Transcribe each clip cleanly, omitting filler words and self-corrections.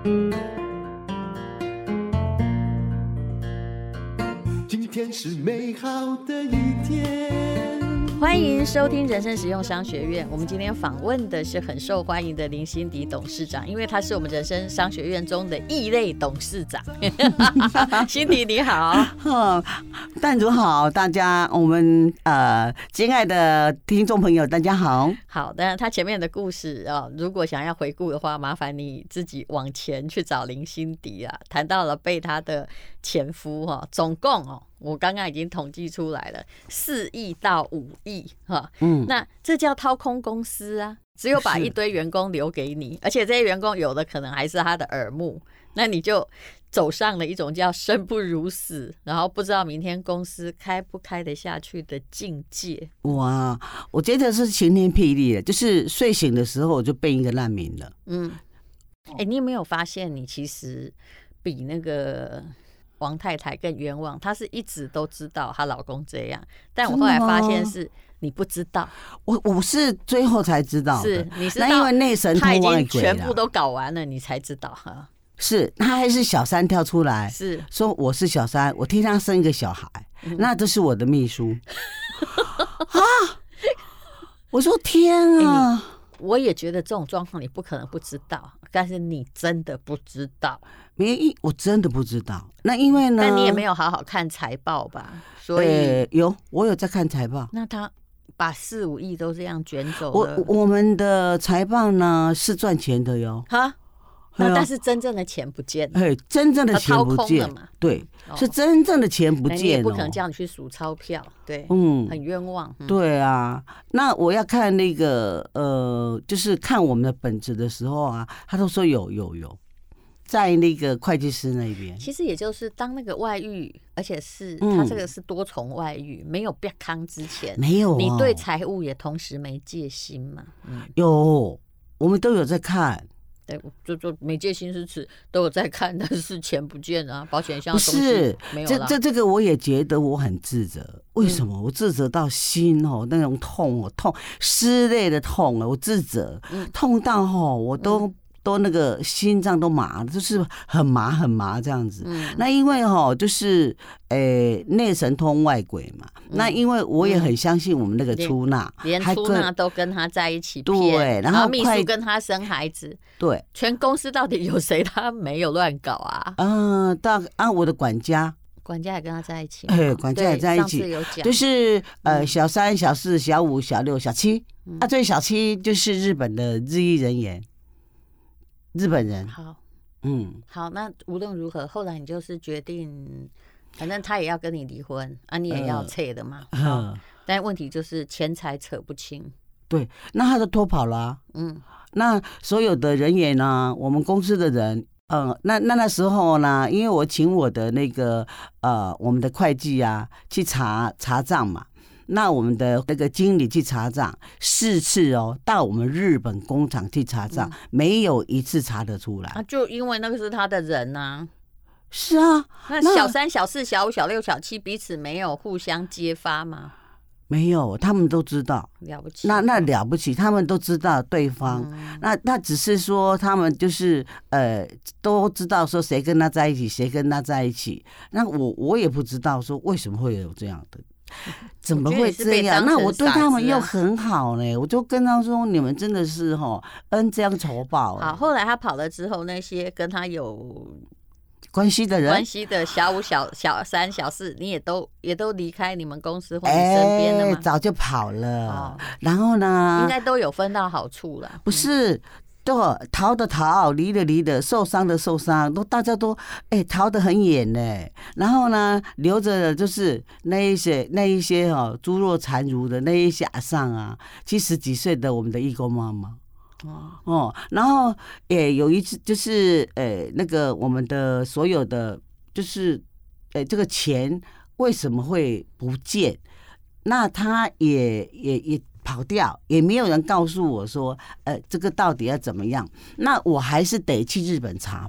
今天是美好的一天。 欢迎收听人生实用商学院。我们今天访问的是很受欢迎的林心迪董事长，因为他是我们人生商学院中的异类董事长。心迪你好。 淡如好，大家我们亲爱的听众朋友大家好。 好的，他前面的故事如果想要回顾的话，麻烦你自己往前去找林心迪啊。谈到了被他的前夫总共我刚刚已经统计出来了，4亿到5亿那这叫掏空公司啊！只有把一堆员工留给你，而且这些员工有的可能还是他的耳目，那你就走上了一种叫生不如死，然后不知道明天公司开不开得下去的境界。 哇，我觉得是晴天霹雳了，就是睡醒的时候我就变一个难民了。 你有没有发现你其实比那个王太太更冤枉？她是一直都知道她老公这样，但我后来发现是你不知道。 我是最后才知道的。 是你是那因为内神通外鬼了， 他已经全部都搞完了，你才知道哈。 是他还是小三跳出来， 是说我是小三，我替他生一个小孩，那这是我的秘书啊！我说天啊！ 我也觉得这种状况你不可能不知道，但是你真的不知道。 我真的不知道。那因为呢， 但你也没有好好看财报吧？所以我有在看财报。 那他把4、5亿都这样卷走了。 我们的财报呢是赚钱的哟。 哈，那但是真正的钱不见了。 真正的钱不见嘛？ 对，是真正的钱不见了。你也不可能叫你去数钞票，对，很冤枉。 对啊，那我要看那个就是看我们的本子的时候啊，他都说有。在那个会计师那边， 其实也就是当那个外遇，而且是他这个是多重外遇，没有变康之前， 没有你对财务也同时没戒心嘛？ 有，我们都有在看。 对，就没戒心是指都有在看，但是钱不见了，保险箱不是没有了。 这个我也觉得我很自责。为什么我自责到心那种痛痛撕裂的痛我自责，痛到我都那个心脏都麻，就是很麻这样子。那因为就是内神通外鬼嘛。那因为我也很相信我们那个出纳， 连出纳都跟他在一起骗， 对，然后秘书跟他生孩子， 对， 全公司到底有谁他没有乱搞啊？ 我的管家也跟他在一起， 管家也在一起，就是小3、小4、小5、小6、小7，最小7就是日本的日裔人员。日本人。 好，那无论如何，后来你就是决定，反正他也要跟你离婚啊，你也要撤的嘛。但问题就是钱财扯不清。 对，那他都脱跑了啊。那所有的人员呢，我们公司的人，那时候呢，因为我请我的那个我们的会计啊去查账嘛。那我们的那个经理去查账4次到我们日本工厂去查账，没有一次查得出来。 就因为那个是他的人啊。 是啊， 那小3、小4、小5、小6、小7彼此没有互相揭发吗？ 没有，他们都知道。 了不起。 那了不起，他们都知道对方。那只是说他们就是都知道说谁跟他在一起，谁跟他在一起。那我也不知道说为什么会有这样的。怎么会这样？那我对他们又很好呢，我就跟他说：“你们真的是恩将仇报。” 好，后来他跑了之后，那些跟他有关系的人， 小5、小3、小4，你也都离开你们公司或你身边了吗？ 早就跑了。然后呢， 应该都有分到好处了。 不是。逃的逃，离的受伤的受伤，大家都逃得很远呢。然后呢，留着的就是那一些猪肉残如的那一些阿桑啊，70几岁的我们的义工妈妈。然后也有一次就是那个我们的所有的就是这个钱为什么会不见？那他也跑掉，也没有人告诉我说，这个到底要怎么样？那我还是得去日本查吧。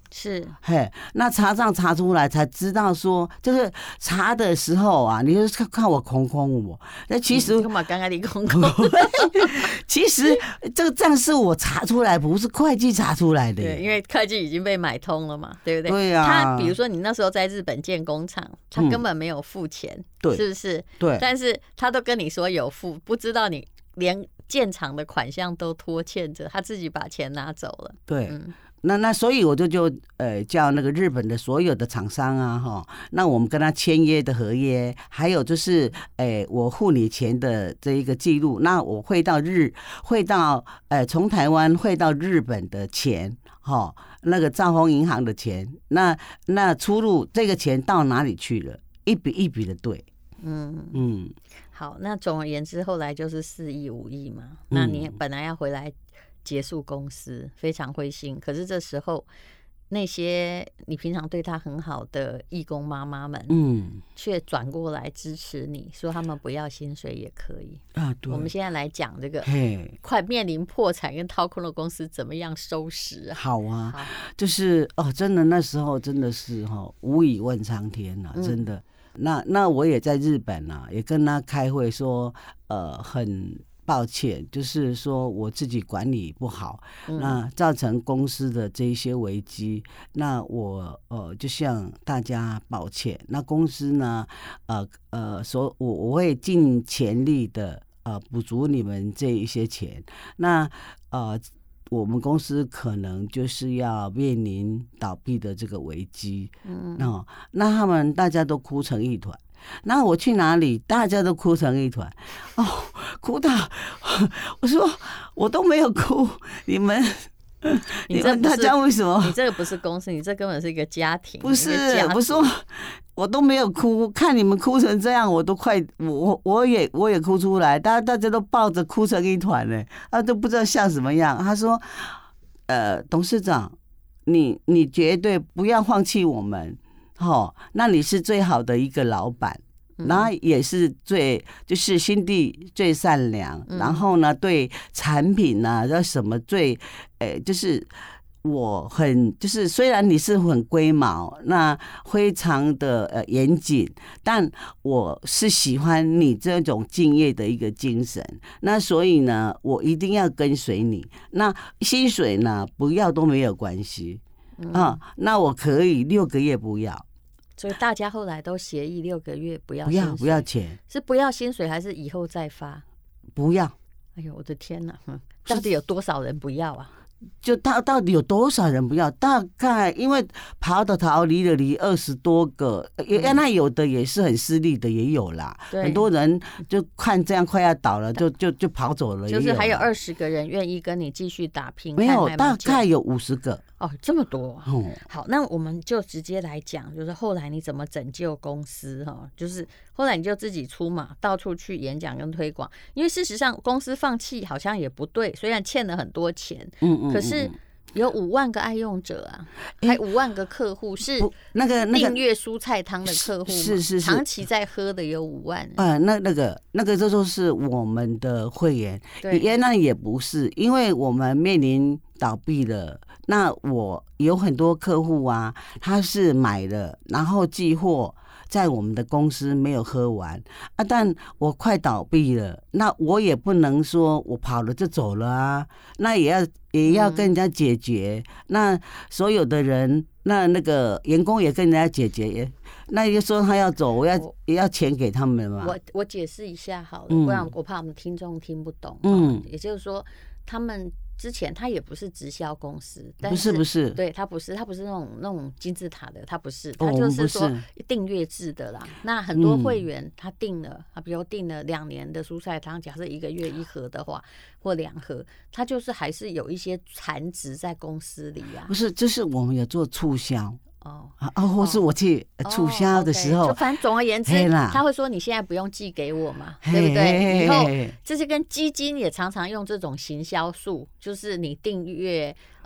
是， 嘿，那查账查出来才知道说，就是查的时候啊，你就是看我空我，那其实干嘛刚刚你空空？ 其实这个账是我查出来，不是会计查出来的。 对，因为会计已经被买通了嘛，对不对？ 对啊。 他比如说你那时候在日本建工厂，他根本没有付钱， 对， 是不是？ 对。 但是他都跟你说有付，不知道你连建厂的款项都拖欠着，他自己把钱拿走了。 对。那所以我就叫那个日本的所有的厂商啊哈，那我们跟他签约的合约，还有就是我付你钱的这一个记录，那我汇到从台湾汇到日本的钱哈，那个兆丰银行的钱，那出入这个钱到哪里去了，一笔一笔的对。 好，那总而言之，后来就是4亿5亿嘛，那你本来要回来结束公司，非常灰心。可是这时候，那些你平常对他很好的义工妈妈们，却转过来支持你，说他们不要薪水也可以啊。对， 我们现在来讲这个快面临破产跟掏空的公司怎么样收拾啊？ 好啊，就是真的那时候真的是无以问苍天啊，真的。那我也在日本啊，也跟他开会说，很抱歉，就是说我自己管理不好，那造成公司的这一些危机，那我就向大家抱歉。那公司呢，我会尽全力的补足你们这一些钱。那我们公司可能就是要面临倒闭的这个危机，那他们大家都哭成一团。那我去哪里，大家都哭成一团，哭到我说我都没有哭，你们大家为什么？ 你这个不是公司，你这根本是一个家庭。 不是，我说我都没有哭，看你们哭成这样，我都快我也哭出来，大家都抱着哭成一团呢，都不知道像什么样。他说，董事长，你绝对不要放弃我们，那你是最好的一个老板。然后也是就是心地最善良，然后呢，对产品啊，要什么就是我就是虽然你是很龟毛，那非常的严谨，但我是喜欢你这种敬业的一个精神。那所以呢，我一定要跟随你。那薪水呢，不要都没有关系那我可以6个月不要。 所以大家后来都协议6个月不要薪水， 不要钱， 是不要薪水还是以后再发？ 不要。 哎呦，我的天哪！到底有多少人不要啊？ 就到底有多少人不要？大概因为逃的逃，离的离，20多个，那有的也是很私利的，也有啦。很多人就看这样快要倒了，就跑走了。 就是还有20个人愿意跟你继续打拼， 没有，大概有50个。 这么多。好，那我们就直接来讲，就是后来你怎么拯救公司就是后来你就自己出马，到处去演讲跟推广。因为事实上公司放弃好像也不对，虽然欠了很多钱，可是有5万个爱用者啊，还5万个客户是那个订阅蔬菜汤的客户， 是长期在喝的有5万。 那个这就是我们的会员，那也不是，因为我们面临倒闭了。那我有很多客户啊，他是买了然后寄货在我们的公司没有喝完但我快倒闭了，那我也不能说我跑了就走了啊，那也要跟人家解决。那所有的人，那个员工也跟人家解决，那就说他要走，也要钱给他们嘛。 我解释一下好了，不然我怕我们听众听不懂。也就是说，他们之前他也不是直销公司，但是不是， 对，他不是那种金字塔的，他不是，他就是说订阅制的啦。那很多会员他订了，比如订了2年的蔬菜汤，假设1个月1盒的话，或2盒，他就是还是有一些残值在公司里啊。 不是，就是我们有做促销。或是我去促销的时候， 就反正总而言之，他会说你现在不用寄给我嘛，对不对？以后这是跟基金也常常用这种行销术，就是你订阅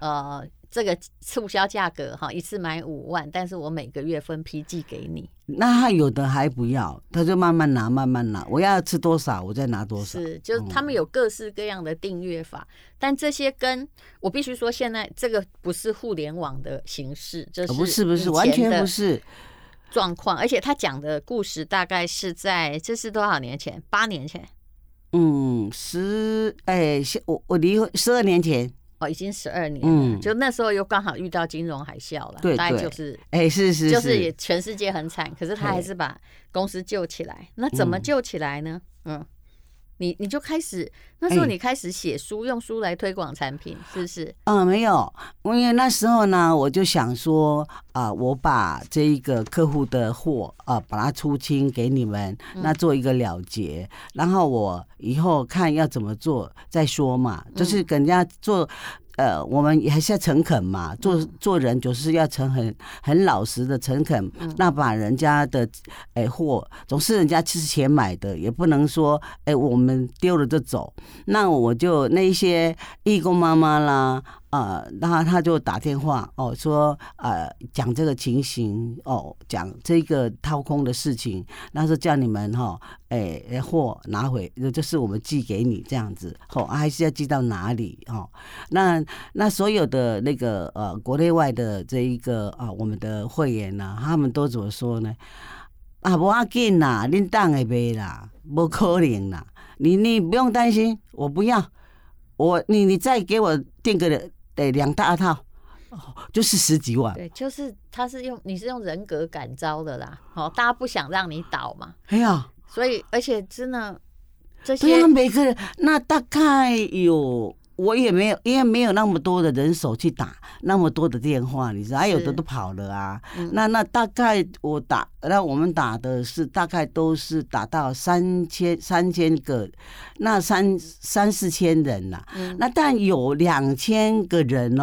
这个促销价格哈，一次买5万，但是我每个月分批寄给你。 那他有的还不要，他就慢慢拿，慢慢拿。我要吃多少，我再拿多少。 是，就是他们有各式各样的订阅法，但这些跟我必须说，现在这个不是互联网的形式，这是不是完全不是状况。而且他讲的故事大概是这是多少年前？8年前。 我离婚12年前。 已经12年了，就那时候又刚好遇到金融海啸了， 对， 大概就是是， 就是也全世界很惨，可是他还是把公司救起来。那怎么救起来呢？你就开始那时候你开始写书，用书来推广产品，是不是？ 没有，因为那时候呢，我就想说我把这一个客户的货把它出清给你们，那做一个了结，然后我以后看要怎么做再说嘛，就是跟人家做。我们还是要诚恳嘛，做人就是要很老实的诚恳。那把人家的货，总是人家是钱买的，也不能说我们丢了就走。那我就那一些义工妈妈啦。那他就打电话说讲这个情形讲这个掏空的事情，那说叫你们货拿回，就是我们寄给你这样子还是要寄到哪里那所有的那个国内外的这一个我们的会员呢，他们都怎么说呢？不要紧啦，恁当会卖啦，不可能啦，你不用担心，我不要，你再给我订个2大套，就是10几万。 对，就是你是用人格感召的啦，大家不想让你倒嘛。 哎呀， 所以而且真的这些， 对啊，每个人那大概有。我也没有，因为没有那么多的人手去打那么多的电话，你知道，还有的都跑了啊。那大概我们打的是大概都是打到3000个，那3、4千人啦。那但有2000个人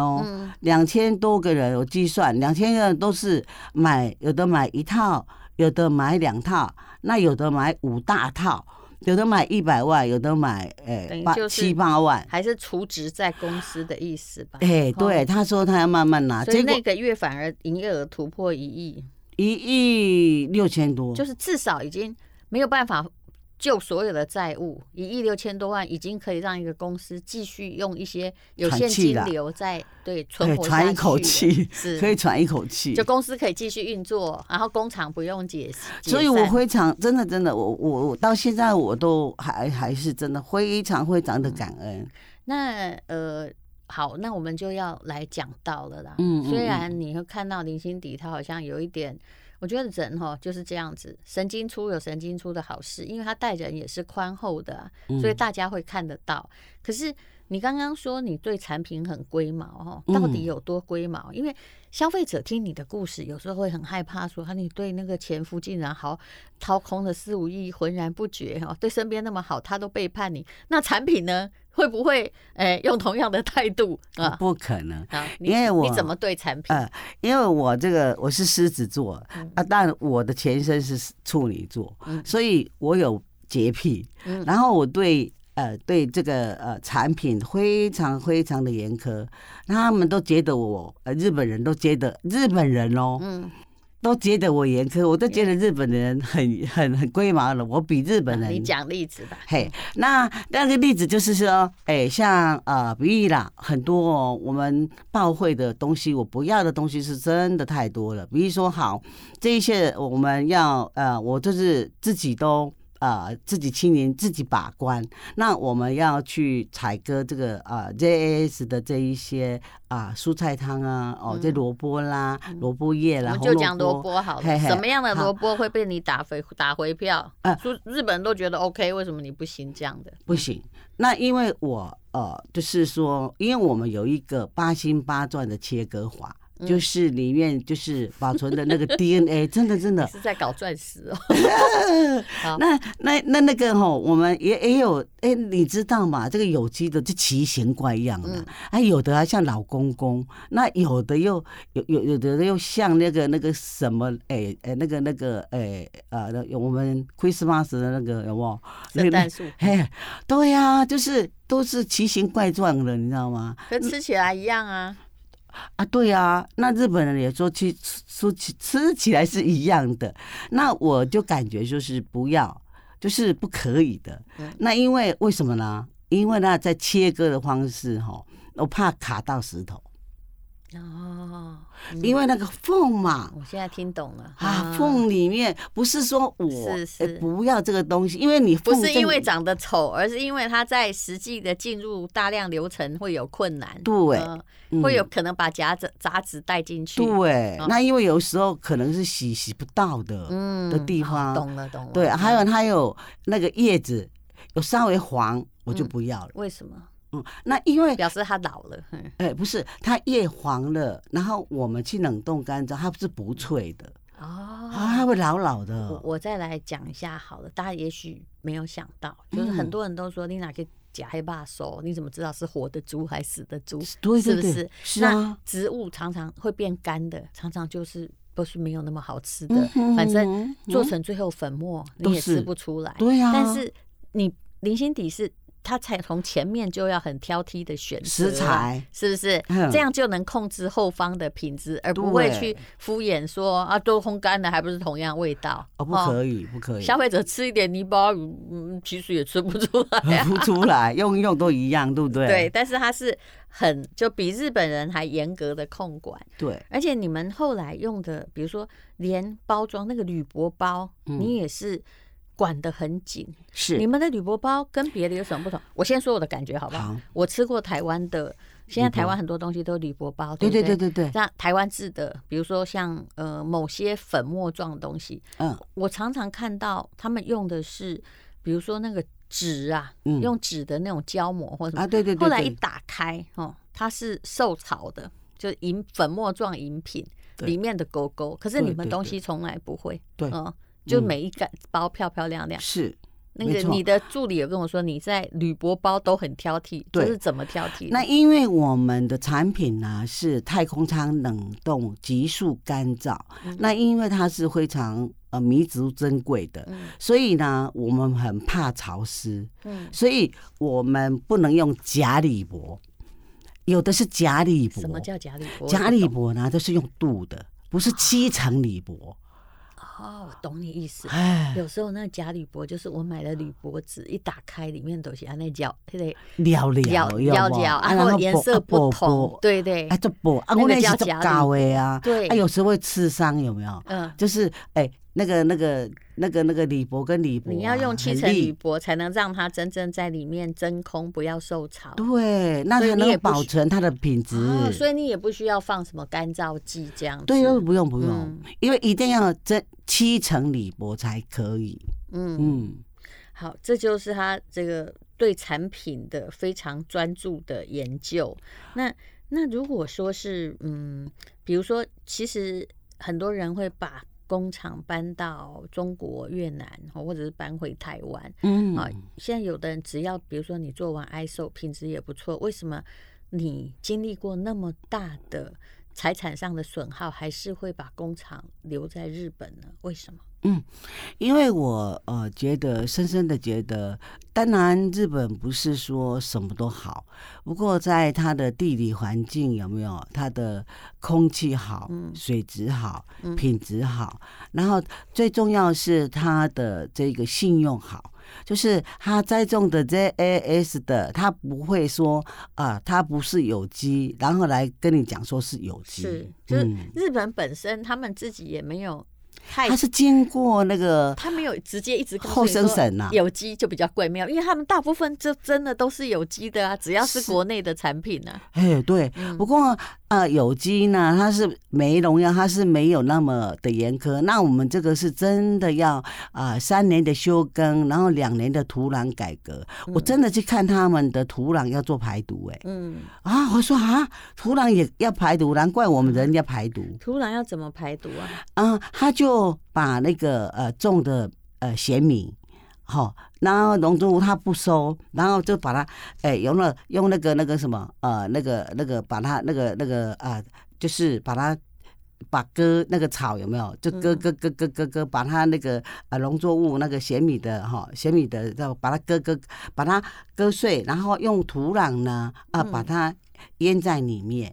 2000多个人，我计算2000个人都是有的买1套，有的买2套，那有的买5大套。有的买100万，有的买7、8万， 还是储值在公司的意思吧？ 对，他说他要慢慢拿， 所以那个月反而营业额突破1亿 ，1亿6千多， 就是至少已经没有办法就所有的债务，1亿6千多万已经可以让一个公司继续用一些有现金流在存活下去， 喘一口气，可以喘一口气， 就公司可以继续运作，然后工厂不用解散。 所以我非常真的，我到现在我都还是真的非常的感恩。 那好，那我们就要来讲到了啦。虽然你会看到林心迪他好像有一点。我觉得人就是这样子，神经粗有神经粗的好事，因为他待人也是宽厚的所以大家会看得到。可是你刚刚说你对产品很龟毛到底有多龟毛？因为消费者听你的故事，有时候会很害怕说你对那个前夫竟然好掏空了4、5亿，浑然不觉对身边那么好，他都背叛你，那产品呢？会不会用同样的态度不可能， 因为你怎么对产品？ 因为我是狮子座但我的前身是处女座，所以我有洁癖，然后我对这个产品非常的严苛，他们都觉得我日本人都觉得都觉得我严苛，我都觉得日本人很龟毛了。我比日本人， 你讲例子吧。 那个例子就是说，像比喻啦，很多我们报会的东西，我不要的东西是真的太多了。比如说，好，这一些我们要我就是自己都。自己亲临自己把关，那我们要去采割这个JAS 的这一些蔬菜汤这萝卜啦、萝卜叶啦， 我们就讲萝卜好了。什么样的萝卜会被你打回票？日本人都觉得 OK， 为什么你不行这样的？ 不行，那因为我就是说，因为我们有一个8星8钻的切割法。就是里面就是保存的那个 DNA， 真的是在搞钻石那个我们也有你知道吗？这个有机的就奇形怪样的，有的还像老公公，那有的又有的又像那个什么我们 Christmas 的那个有没有圣诞树？ 对呀，就是都是奇形怪状的，你知道吗？ 跟吃起来一样啊。 啊，对啊，那日本人也说吃起来是一样的，那我就感觉就是不要，就是不可以的。那因为什么呢？因为呢，在切割的方式哈，我怕卡到石头。 哦， 因为那个缝嘛， 我现在听懂了啊，缝里面不是说我不要这个东西，因为你不是因为长得丑，而是因为它在实际的进入大量流程会有困难， 对， 会有可能把杂质带进去， 对，那因为有时候可能是洗不到的的地方， 懂了， 对，还有那个叶子有稍微黄，我就不要了， 为什么？ 那因为表示它老了， 不是它叶黄了，然后我们去冷冻干燥，它是不脆的它会老的。 我再来讲一下好了，大家也许没有想到，就是很多人都说你哪个假黑霸熟，你怎么知道是活的猪还是死的猪？ 对是不是？ 是啊。 那植物常常会变干的，常常就是不是没有那么好吃的，反正做成最后粉末你也吃不出来。 对啊。 但是你零星底是。他才从前面就要很挑剔的选择食材， 是不是？这样就能控制后方的品质，而不会去敷衍说啊，都烘干了还不是同样味道？ 不可以，不可以。 消费者吃一点泥巴鱼，其实也吃不出来， 不出来，用都一样，对不对？ 对，但是它是就比日本人还严格的控管。 对， 而且你们后来用的，比如说连包装那个铝箔包，你也是。管得很紧， 是你们的铝箔包跟别的有什么不同？我先说我的感觉好不好？我吃过台湾的，现在台湾很多东西都铝箔包，对不对？ 对。 那台湾制的，比如说像某些粉末状的东西，我常常看到他们用的是，比如说那个纸啊，用纸的那种胶膜或者什么对。 后来一打开它是受潮的，就粉末状饮品里面的勾勾，可是你们东西从来不会， 对。 就每一个包漂漂亮亮， 是那个你的助理有跟我说，你在铝箔包都很挑剔，这是怎么挑剔的？ 那因为我们的产品呢是太空舱冷冻急速干燥，那因为它是非常弥足珍贵的，所以呢我们很怕潮湿，所以我们不能用假铝箔，有的是假铝箔。 什么叫假铝箔？ 假铝箔呢都是用镀的，不是7层铝箔。 我懂你意思。有时候那假铝箔就是我买的铝箔纸，一打开里面都是那叫料， 然后颜色不同，对， 就薄啊，我那是做高的啊， 对， 有时候会刺伤，有没有？就是那个铝箔跟铝箔， 你要用7层铝箔才能让它真正在里面真空，不要受潮。 对，那才能保存它的品质。 所以你也不需要放什么干燥剂这样子。 对，不用，因为一定要7层铝箔才可以。 好，这就是他这个对产品的非常专注的研究。那如果说是比如说，其实很多人会把工厂搬到中国、越南，或者是搬回台湾。现在有的人只要比如说你做完 ISO 品质也不错，为什么你经历过那么大的财产上的损耗，还是会把工厂留在日本呢？为什么？ 因为我深深的觉得，当然日本不是说什么都好，不过在它的地理环境有没有，它的空气好，水质好，品质好，然后最重要是它的这个信用好，就是它栽种的 JAS 的，它不会说它不是有机，然后来跟你讲说是有机， 就是日本本身他们自己也没有。 他是经过那个， 他没有直接一直后生审啊， 有机就比较贵，没有，因为他们大部分就真的都是有机的啊，只要是国内的产品啊。 对，不过有机呢，它是没农药，它是没有那么的严苛。那我们这个是真的要3年的休耕，然后2年的土壤改革。我真的去看他们的土壤要做排毒，我说土壤也要排毒，难怪我们人要排毒。 土壤要怎么排毒啊？ 他就把那个种的咸米，然后农作物他不收，然后就把它用那个什么那个把它那个就是把它割那个草有没有？就割，把它那个农作物那个咸米的把它割碎，然后用土壤呢把它腌在里面，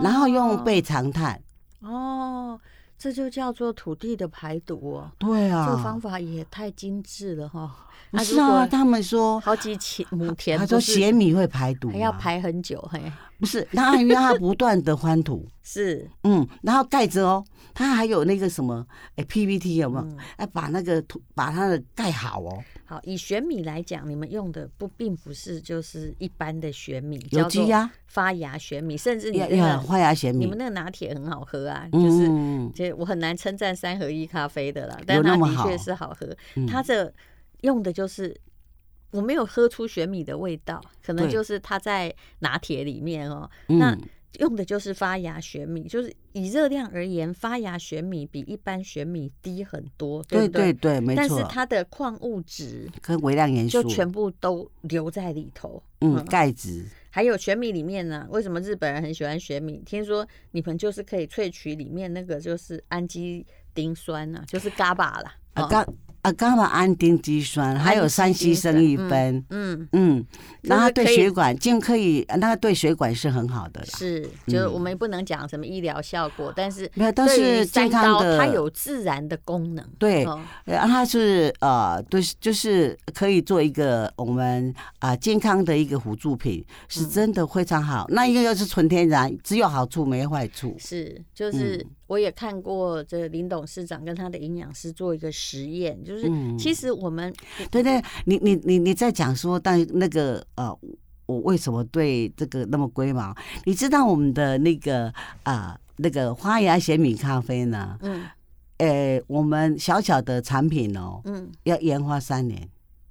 然后用倍长炭。 哦，这就叫做土地的排毒哦。 对啊， 这个方法也太精致了哈。 不是啊，他们说好几亩田， 他说咸米会排毒， 还要排很久嘿。 不是，他因为他不断的翻土， 是， 然后盖着哦，他还有那个什么PPT 有没有？把那个土把它的盖好哦。 好，以玄米来讲，你们用的并不是就是一般的玄米， 有机呀， 发芽玄米，甚至你发芽玄米， 你们那个拿铁很好喝啊，就是我很难称赞3合1咖啡的啦，但它的确是好喝。它这用的就是我没有喝出玄米的味道，可能就是它在拿铁里面哦，那用的就是发芽玄米，就是以热量而言，发芽玄米比一般玄米低很多，对不对？ 对，没错。 但是它的矿物质跟微量元素就全部都留在里头， 钙质。 还有玄米里面呢，为什么日本人很喜欢玄米？听说你们就是可以萃取里面那个就是氨基丁酸啊，就是 GABA 啦。 伽马氨丁基酸，还有3烯生一酚，然后对血管可以，那个对血管是很好的啦。是， 就是我们不能讲什么医疗效果，但是没有，但是健康的， 它有自然的功能。 对，它是对，就是可以做一个我们健康的一个辅助品，是真的非常好。那一个又是纯天然，只有好处没坏处。是，就是我也看过这林董事长跟他的营养师做一个实验，就是其实我们对，你在讲说，但那个我为什么对这个那么龟毛？你知道我们的那个那个花芽咸米咖啡呢？我们小小的产品哦，要研发3年，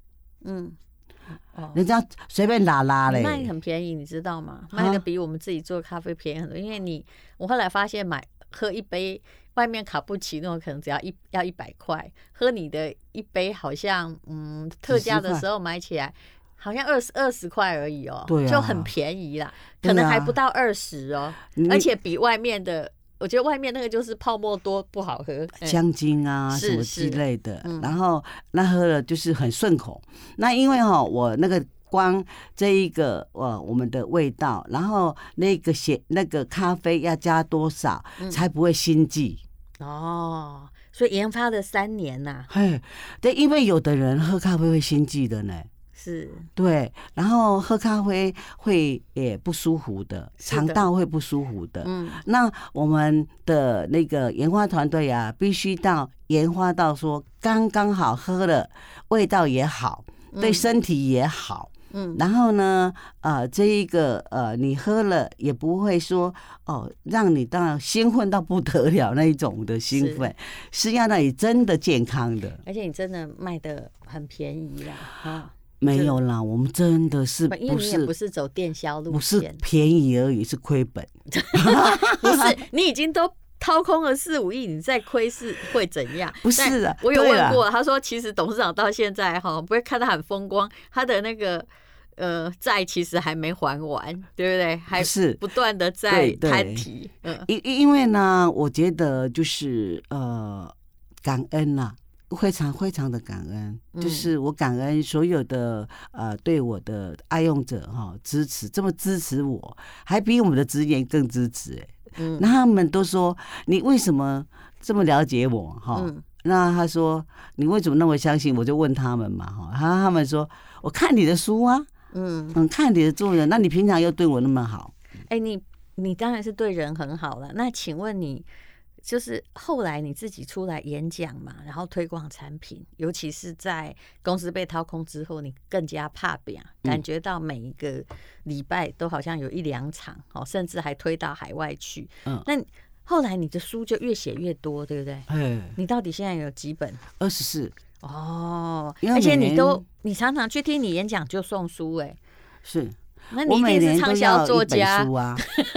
人家随便拉嘞， 卖很便宜，你知道吗？卖的比我们自己做咖啡便宜很多，因为我后来发现喝一杯外面卡布奇诺可能只要100块，喝你的一杯好像特价的时候买起来好像20块而已哦，对啊，就很便宜啦，可能还不到20哦，而且比外面的，我觉得外面那个就是泡沫多不好喝， 香精啊什么之类的，然后那喝了就是很顺口。那因为我那个光这一个我们的味道，然后那个咖啡要加多少才不会心悸哦，所以研发了3年呐。 对，因为有的人喝咖啡会心悸的呢。是，对，然后喝咖啡会也不舒服的，肠道会不舒服的。那我们的那个研发团队啊，必须研发到说刚刚好喝了，味道也好，对身体也好。然后呢，这一个你喝了也不会说让你当然兴奋到不得了那一种的兴奋，是要让你真的健康的。而且你真的卖得很便宜啦，没有啦，我们真的是因为你也不是走电销路线， 不是便宜而已，是亏本。 不是，你已经都掏空了4、5亿，你再亏是会怎样？ 不是啊， 我有问过，他说其实董事长到现在不会看他很风光，他的那个债其实还没还完，对不对？还是不断的在摊提。 因为呢，我觉得就是感恩啦。非常非常的感恩，就是我感恩所有的对我的爱用者支持，这么支持我，还比我们的职员更支持那他们都说你为什么这么了解我那他说你为什么那么相信我？就问他们嘛他们说我看你的书啊，看你的作人，那你平常又对我那么好， 你当然是对人很好了。那请问你？就是后来你自己出来演讲嘛，然后推广产品，尤其是在公司被掏空之后，你更加怕扁，感觉到每一个礼拜都好像有1、2场，甚至还推到海外去。那后来你的书就越写越多，对不对？你到底现在有几本？24。哦，而且你常常去听你演讲就送书，是。那你一定是畅销作家啊！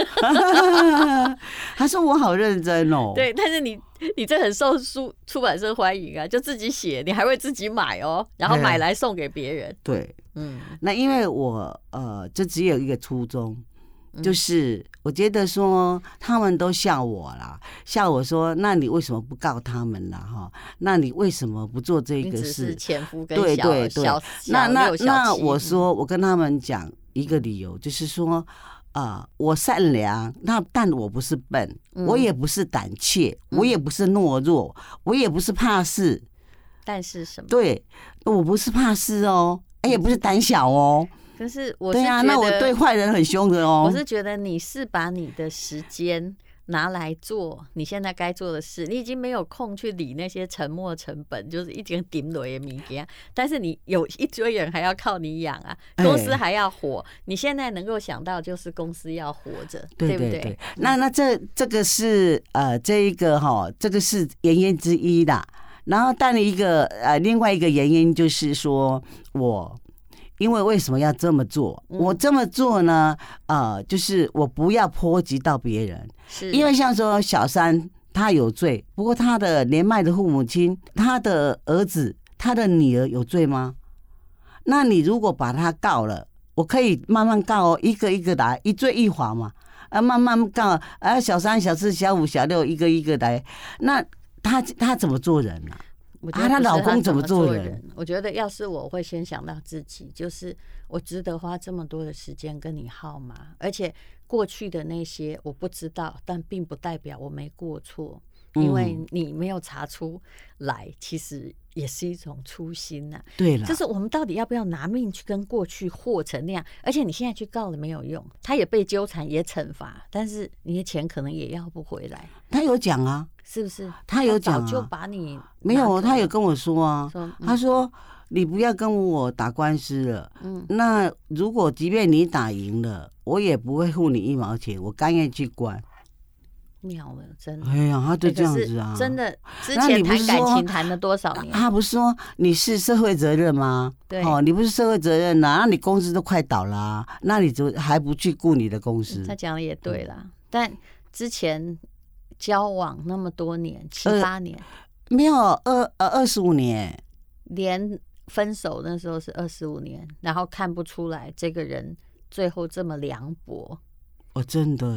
他说我好认真哦。 对，但是你这很受出版社欢迎啊，就自己写，你还会自己买哦，然后买来送给别人。 对，那因为我就只有一个初衷，就是我觉得说他们都笑我啦，笑我说，那你为什么不告他们啦？那你为什么不做这个事？你只是前夫跟对，那我说我跟他们讲。一个理由就是说， 我善良，但我不是笨，我也不是胆怯，我也不是懦弱，我也不是怕事。 但是什么？ 对，我不是怕事哦，也不是胆小哦。 可是我是对啊，那我对坏人很凶的哦。 我是觉得你是把你的时间拿来做你现在该做的事，你已经没有空去理那些沉没成本，就是一点顶雷的物件。但是你有一堆人还要靠你养啊，公司还要活。你现在能够想到就是公司要活着，对不对？ 那这个是这一个这个是原因之一的。然后但另外一个原因就是说因为为什么要这么做？我这么做呢？就是我不要波及到别人。因为像说小三他有罪，不过他的年迈的父母亲、他的儿子、他的女儿有罪吗？那你如果把他告了，我可以慢慢告哦，一个一个来，一罪一罚嘛。慢慢告小三、小四、小五、小六，一个一个来。那他怎么做人啊？她老公怎么做人？ 我觉得要是我会先想到自己，就是我值得花这么多的时间跟你耗吗？而且过去的那些我不知道，但并不代表我没过错，因为你没有查出来，其实也是一种初心呐。 对了， 就是我们到底要不要拿命去跟过去和成那样？而且你现在去告了没有用，他也被纠缠也惩罚，但是你的钱可能也要不回来。 他有讲啊。 是不是？ 他有讲早就把你没有，他有跟我说啊，他说你不要跟我打官司了。那如果即便你打赢了，我也不会付你1毛钱，我甘愿去关。 妙了，真的。 哎呀，他就这样子啊， 真的。之前谈感情谈了多少年？ 他不是说你是社会责任吗？ 对， 你不是社会责任啊，那你公司都快倒了啊，那你就还不去顾你的公司？ 他讲的也对啦，但之前。交往那么多年，7、8年， 没有25年， 连分手那时候是25年，然后看不出来这个人最后这么凉薄。 真的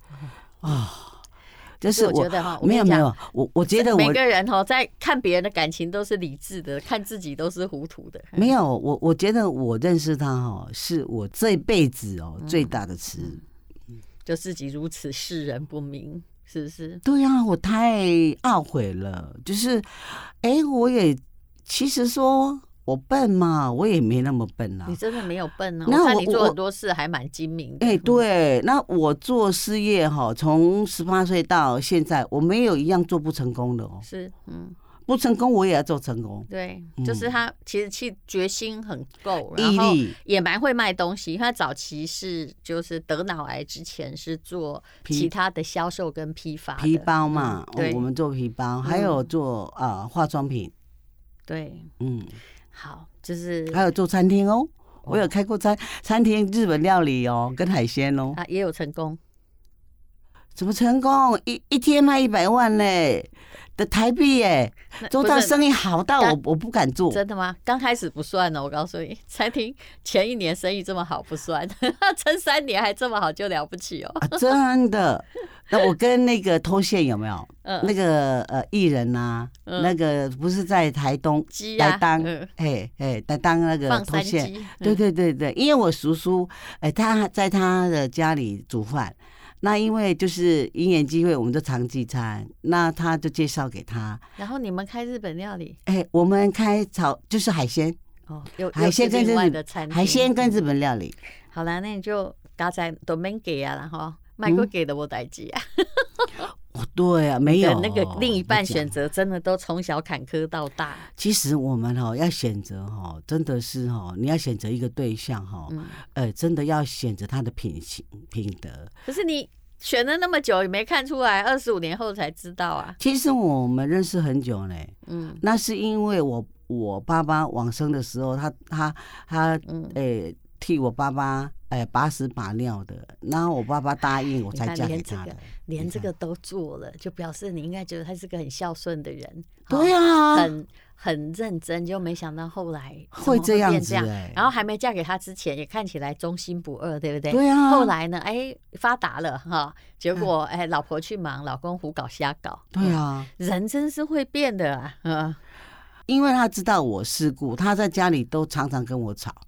就是我觉得没有，我觉得每个人在看别人的感情都是理智的，看自己都是糊涂的。 没有，我觉得我认识他是我这辈子最大的耻， 就自己如此世人不明。是不是？ 对啊，我太懊悔了。就是，我也其实说我笨嘛，我也没那么笨啊。 你真的没有笨啊！我看你做很多事还蛮精明的。 对，那我做事业从18岁到现在，我没有一样做不成功的哦。 是， 不成功我也要做成功。 对，就是他其实决心很够，然后也蛮会卖东西。他早期就是得脑癌之前是做其他的销售跟批发的皮包嘛，我们做皮包，还有做化妆品。 对，好，就是还有做餐厅哦，我有开过餐厅，日本料理跟海鲜哦， 也有成功。 怎么成功？一天卖100万嘞的台币耶！做到生意好到我不敢做。 真的吗？刚开始不算呢，我告诉你，餐厅前1年生意这么好不算，撑3年还这么好就了不起哦。 真的。那我跟那个脱线有没有？那个艺人啊，那个不是在台东来当来当那个脱线。对，因为我叔叔他在他的家里煮饭。那因为就是因缘机会，我们就常聚餐，那他就介绍给他。 然后你们开日本料理？ 我们开就是海鲜海鲜跟海鲜跟日本料理。 好啦，那你就刚才都免给啊，然后卖过给的我代志啊。 对啊，没有那个另一半选择真的都从小坎坷到大。 其实我们要选择真的是你要选择一个对象真的要选择他的品德。 可是你选了那么久也没看出来，25年后才知道啊。 其实我们认识很久嘞，那是因为我爸爸往生的时候，他替我爸爸把屎把尿的，然后我爸爸答应我才嫁给他的。 连这个都做了，就表示你应该觉得他是个很孝顺的人。 对啊， 很认真，就没想到后来会这样子。 然后还没嫁给他之前，也看起来忠心不二，对不对？ 对啊。 后来呢，发达了哈，结果老婆去忙，老公胡搞瞎搞。 对啊， 人真是会变的啊。 因为他知道我世故，他在家里都常常跟我吵。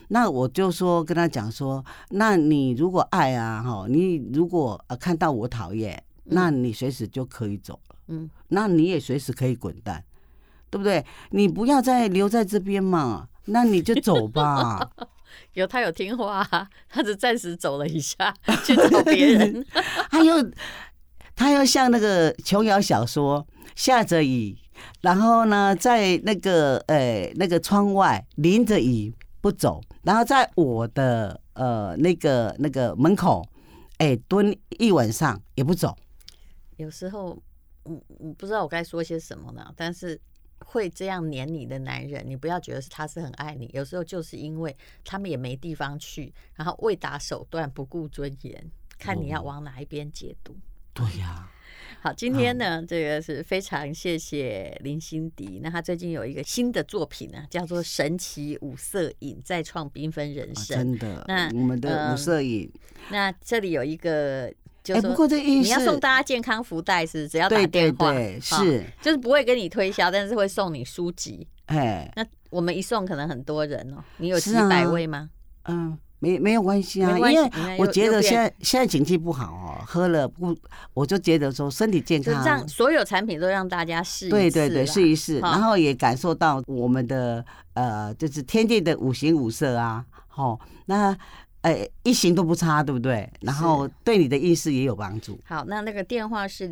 那我就说跟他讲说，那你如果爱啊，你如果看到我讨厌，那你随时就可以走了，那你也随时可以滚蛋，对不对？你不要再留在这边嘛，那你就走吧。 他有听话啊，他只暂时走了一下去找别人。 他又像那个琼瑶小说，下着雨，然后呢，在那个窗外淋着雨不走，然后在我的那个门口，蹲一晚上也不走。 有时候我不知道我该说些什么呢，但是会这样黏你的男人，你不要觉得他是很爱你，有时候就是因为他们也没地方去，然后为打手段不顾尊严，看你要往哪一边解读。 对呀。 好，今天呢，这个是非常谢谢林心迪。那他最近有一个新的作品呢，叫做《神奇五色饮再创缤纷人生》。 真的， 那我们的五色饮。 那这里有一个。就是不过这意思你要送大家健康福袋是只要打电话， 对，是， 就是不会跟你推销，但是会送你书籍。那我们一送可能很多人哦，你有几百位吗？ 没有关系啊，因为我觉得现在经济不好哦，喝了不，我就觉得说身体健康， 让所有产品都让大家试一试， 对，试一试，然后也感受到我们的就是天地的五行五色啊，那。一行都不差，对不对？然后对你的意识也有帮助。 好，那个电话是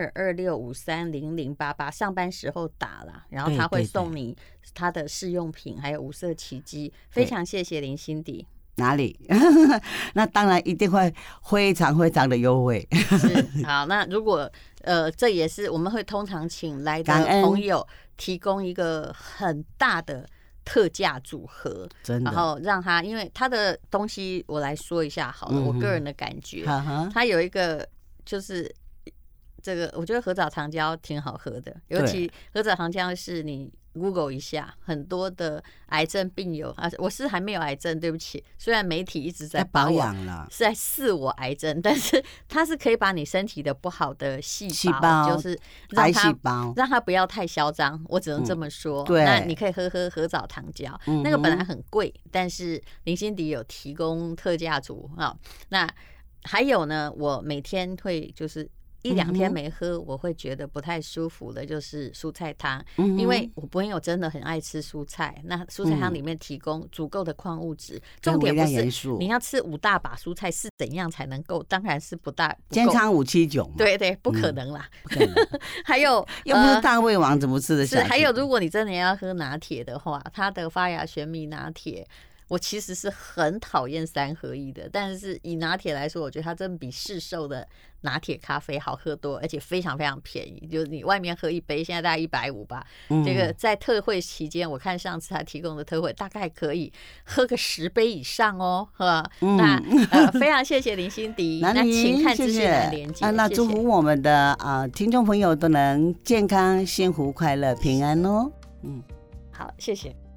0226530088，上班时候打啦，然后他会送你他的试用品，还有五色奇迹。非常谢谢林心迪。 哪里？那当然一定会非常非常的优惠。 是好，那如果这也是我们会通常请来的朋友提供一个很大的特价组合， 真的， 然后让他，因为他的东西我来说一下好了，我个人的感觉，他有一个就是这个，我觉得合枣糖浆挺好喝的，尤其合枣糖浆是你 Google 一下，很多的癌症病友啊，我是还没有癌症，对不起。虽然媒体一直在保养了， 是在试我癌症，但是它是可以把你身体的不好的细胞，就是癌细胞， 让它不要太嚣张。我只能这么说。 对， 那你可以喝合枣糖浆，那个本来很贵，但是林心迪有提供特价组啊。那还有呢，我每天会就是1-2天没喝，我会觉得不太舒服的，就是蔬菜汤，因为我朋友真的很爱吃蔬菜，那蔬菜汤里面提供足够的矿物质，重点不是你要吃5大把蔬菜是怎样才能够，当然是不够健康579， 对，不可能啦，不可能。还有又不是大胃王，怎么吃得下去？ 还有，如果你真的要喝拿铁的话，它的发芽玄米拿铁。我其实是很讨厌3合1的，但是以拿铁来说，我觉得它真的比市售的拿铁咖啡好喝多，而且非常非常便宜。就是你外面喝一杯，现在大概150吧。这个在特惠期间，我看上次他提供的特惠，大概可以喝个10杯以上哦，是吧？那非常谢谢林心迪，那请看资讯栏连结。 那祝福我们的听众朋友都能健康、幸福、快乐、平安哦。 好，谢谢。